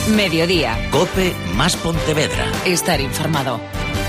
Mediodía. COPE más Pontevedra. Estar informado.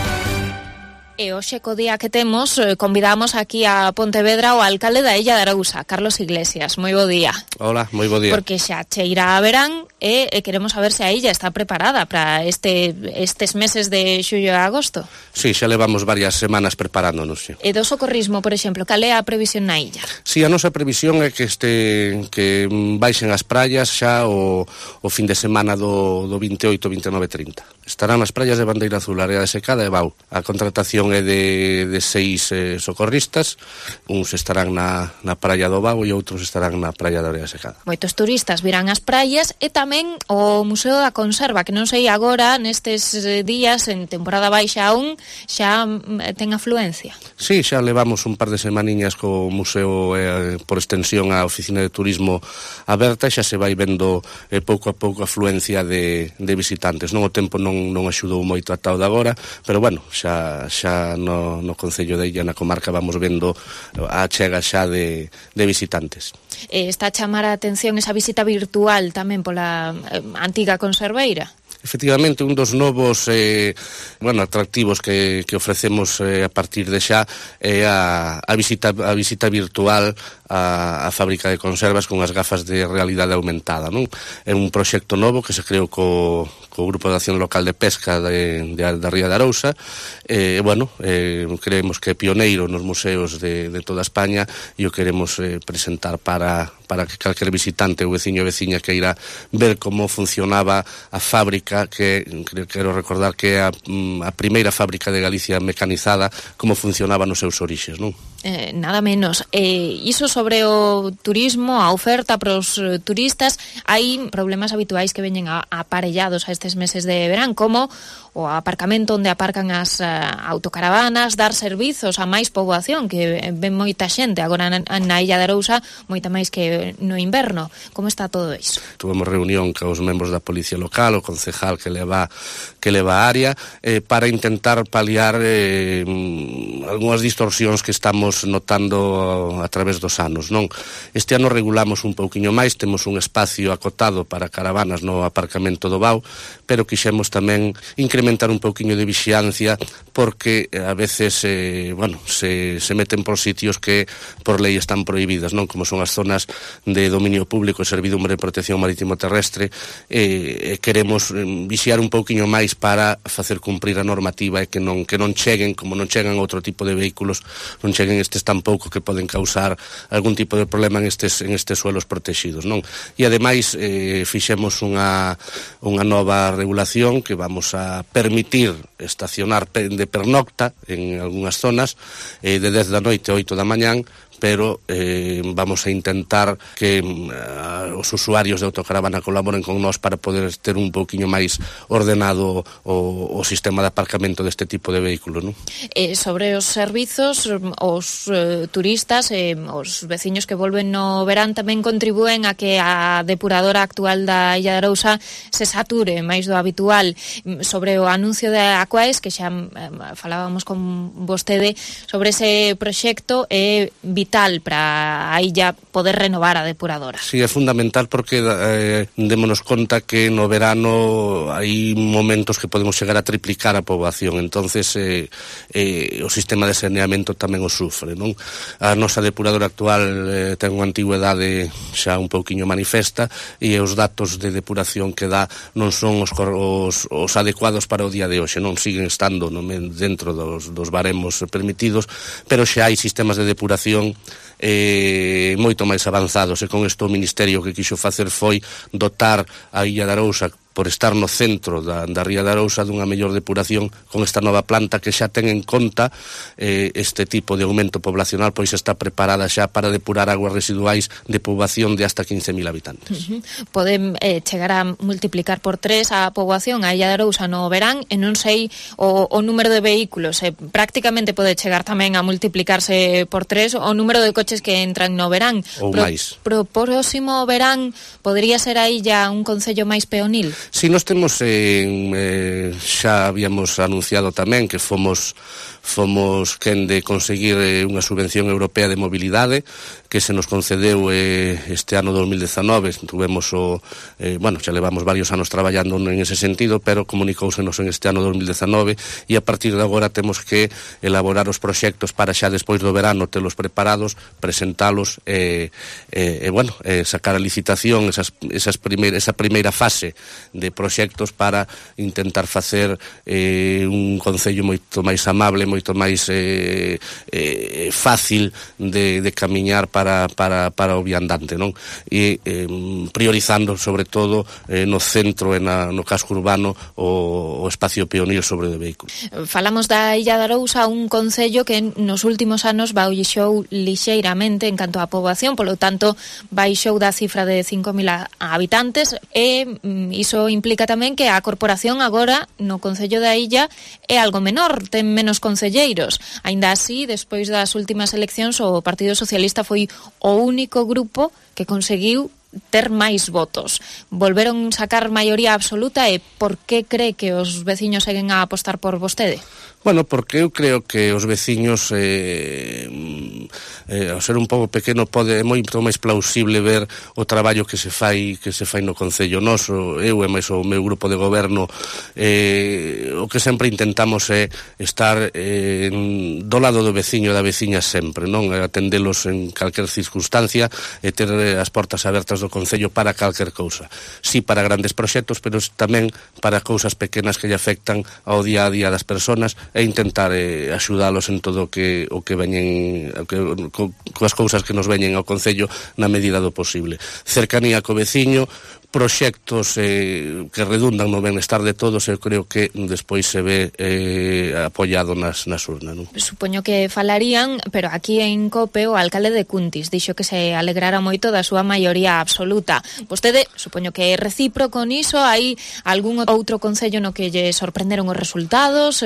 E hoxe co día que temos, convidamos aquí a Pontevedra o alcalde da Illa de Arousa, Carlos Iglesias. Moi bo día. Hola, moi bo día. Porque xa cheira a verán e queremos saber se a illa está preparada para estes meses de xullo e agosto. Sí, xa levamos varias semanas preparándonos. Sí. E do socorrismo, por exemplo, cal é a previsión na illa? Sí, a nosa previsión é que baixen as praias xa o fin de semana do 28, 29, 30. Estarán as praias de Bandeira Azul, Área de Secada e Bau. A contratación é de 6 socorristas, uns estarán na praia do Bau e outros estarán na praia da Área de Secada. Moitos turistas virán as praias e tamén o Museo da Conserva, que non sei agora, nestes días, en temporada baixa aún, xa ten afluencia. Sí, xa levamos un par de semaniñas co museo por extensión a oficina de turismo aberta e xa se vai vendo pouco a pouco a afluencia de visitantes. Non o tempo non axudou moito ata o de agora, pero bueno, xa no concello de Illa, na comarca, vamos vendo a chega xa de visitantes. Está a chamar a atención esa visita virtual tamén pola antiga conserveira? Efectivamente, un dos novos atractivos que ofrecemos a partir de xa é a visita virtual a fábrica de conservas con as gafas de realidade aumentada, non? É un proxecto novo que se creou co Grupo de Acción Local de Pesca da Ría de Arousa. Creemos que é pioneiro nos museos de toda España e o queremos presentar para que calquer visitante ou veciño e veciña que irá ver como funcionaba a fábrica, que quero recordar que é a primeira fábrica de Galicia mecanizada, como funcionaba nos seus orixes, non? Nada menos. Iso sobre o turismo, a oferta para os turistas, hai problemas habituais que veñen aparellados a estes meses de verán, como o aparcamento onde aparcan as autocaravanas, dar servizos a máis poboación, que ven moita xente agora na Illa de Arousa, moita máis que no inverno. Como está todo iso? Tuvemos reunión cos membros da Policía Local, o concejal que leva a área, para intentar paliar algunhas distorsións que estamos notando a través dos anos, non? Este ano regulamos un pouquiño máis, temos un espacio acotado para caravanas no aparcamento do Bau, pero quixemos tamén incrementar un pouquiño de vixiancia, porque a veces se meten por sitios que por lei están prohibidas, non? Como son as zonas de dominio público e servidumbre de protección marítimo terrestre. Queremos vixiar un pouquiño máis para facer cumprir a normativa e que non cheguen, como non chegan outro tipo de vehículos, non cheguen estes tampouco que poden causar algún tipo de problema en estes suelos protegidos, non? E ademais fixemos unha nova regulación que vamos a permitir estacionar de pernocta en algunhas zonas de 10 da noite a 8 da mañán, pero vamos a intentar que os usuarios de autocaravana colaboren con nós para poder ter un pouquiño máis ordenado o sistema de aparcamento deste tipo de vehículos, non? Sobre os servizos, os turistas e os veciños que volven no verán tamén contribúen a que a depuradora actual da Illa de Arousa se sature máis do habitual. Sobre o anuncio de Aquaes, que xa falábamos con vostede, sobre ese proxecto é vital para a illa poder renovar a depuradora. Sí, é fundamental porque démonos conta que no verano hai momentos que podemos chegar a triplicar a poboación, entonces o sistema de saneamento tamén o sufre, non? A nosa depuradora actual ten unha antigüedade xa un pouquiño manifesta e os datos de depuración que dá non son os adecuados para o día de hoxe, non siguen estando dentro dos baremos permitidos, pero xa hai sistemas de depuración moito máis avanzados, e con isto o Ministerio que quixo facer foi dotar a Illa de Arousa, por estar no centro da Ría de Arousa, dunha mellor depuración con esta nova planta que xa ten en conta este tipo de aumento poblacional, pois está preparada xa para depurar aguas residuais de poboación de hasta 15.000 habitantes. Poden chegar a multiplicar por 3 a poboación a Illa de Arousa no verán, e non sei o número de vehículos, prácticamente pode chegar tamén a multiplicarse por 3 o número de coches que entran no verán. Ou máis. Pro próximo verán, podría ser a Illa un concello máis peonil? Si nos temos xa habíamos anunciado tamén que fomos quen de conseguir unha subvención europea de mobilidade que se nos concedeu este ano 2019. Tuvemos xa levamos varios anos traballando en ese sentido, pero comunicousenos en este ano 2019 e a partir de agora temos que elaborar os proxectos para xa despois do verano telos preparados, presentalos sacar a licitación esa primeira fase de proxectos para intentar facer un concello moito máis amable, moito máis fácil de camiñar para o viandante, non? E priorizando sobre todo no centro e no casco urbano o espacio peonil sobre o vehículo. Falamos da Illa de Arousa, un concello que nos últimos anos baixou lixeiramente en canto á poboación, polo tanto baixou da cifra de 5.000 habitantes e iso implica tamén que a corporación agora no concello da Illa é algo menor, ten menos concelleiros. Aínda así, despois das últimas eleccións, o Partido Socialista foi o único grupo que conseguiu ter máis votos. Volveron sacar maioría absoluta e por que cree que os veciños seguen a apostar por vostede? Bueno, porque eu creo que os veciños ao ser un pouco pequeno é moito máis plausible ver o traballo que se fai no concello noso. Eu e máis o meu grupo de goberno o que sempre intentamos é estar do lado do veciño e da veciña sempre, non? Atendelos en calquer circunstancia e ter as portas abertas do concello para calquer cousa. Si para grandes proxectos, pero tamén para cousas pequenas que lle afectan ao día a día das persoas e intentar axudalos en todo o que veñen coas cousas que nos veñen ao concello na medida do posible. Cercanía co veciño, proxectos que redundan no benestar de todos, eu creo que despois se ve apoiado nas urnas, non? Supoño que falarían, pero aquí en COPE o alcalde de Cuntis dixo que se alegrara moito da súa maioría absoluta. Vostede, supoño que é recíproco niso, hai algún outro concello no que lle sorprenderon os resultados?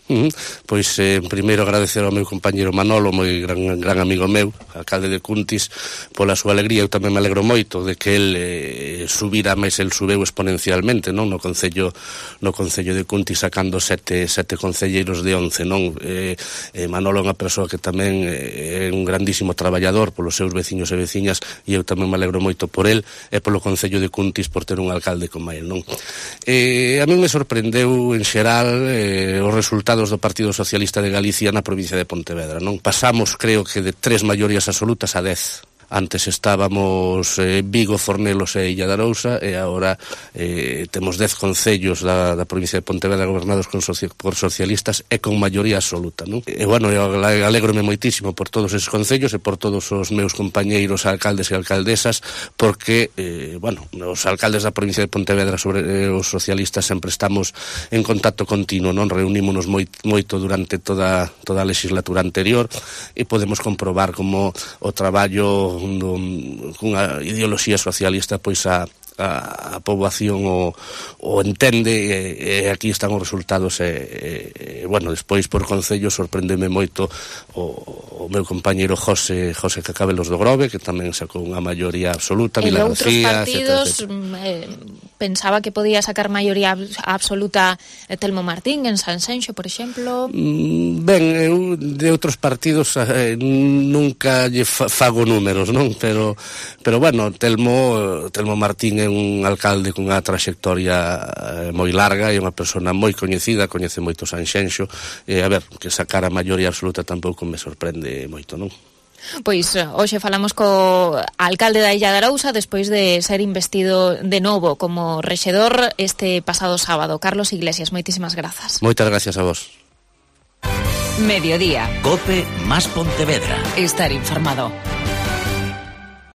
Pois, primeiro agradecer ao meu compañeiro Manolo, moi gran amigo meu, alcalde de Cuntis, pola súa alegría. Eu tamén me alegro moito de que el subira máis, el subeu exponencialmente, non? No concello de Cuntis, sacando sete concelleiros de 11, non? Manolo é unha persoa que tamén é un grandísimo traballador polos seus veciños e veciñas, e eu tamén me alegro moito por el e polo concello de Cuntis por ter un alcalde como el, non? A mí me sorprendeu en xeral os resultados do Partido Socialista de Galicia na provincia de Pontevedra, non? Pasamos, creo que, de 3 maiorías absolutas a 10. Antes estábamos Vigo, Fornelos e Illa de Arousa, e agora temos 10 concellos da provincia de Pontevedra gobernados por socialistas e con maioría absoluta, non? E, bueno, eu alégrome moitísimo por todos esos concellos e por todos os meus compañeiros alcaldes e alcaldesas, porque, os alcaldes da provincia de Pontevedra sobre os socialistas sempre estamos en contacto continuo, non? Reunímonos moito durante toda a legislatura anterior e podemos comprobar como o traballo cunha ideoloxía socialista pois a poboación o entende e aquí están os resultados despois por concello sorprendeme moito o meu compañeiro José Cacabelos do Grove, que tamén sacou unha maioría absoluta, Vila García, partidos, pensaba que podía sacar maioría absoluta Telmo Martín en Sanxenxo, por exemplo. Ben, eu de outros partidos nunca lle fago números, non? Pero bueno, Telmo Martín é un alcalde cunha traxectoria moi larga e unha persona moi coñecida, coñece moito Sanxenxo, e a ver, que sacar a maioría absoluta tampouco me sorprende moito, non? Pois hoxe falamos co alcalde da Illa de Arousa despois de ser investido de novo como rexedor este pasado sábado. Carlos Iglesias, moitísimas grazas. Moitas gracias a vos. Mediodía. COPE más Pontevedra. Estar informado.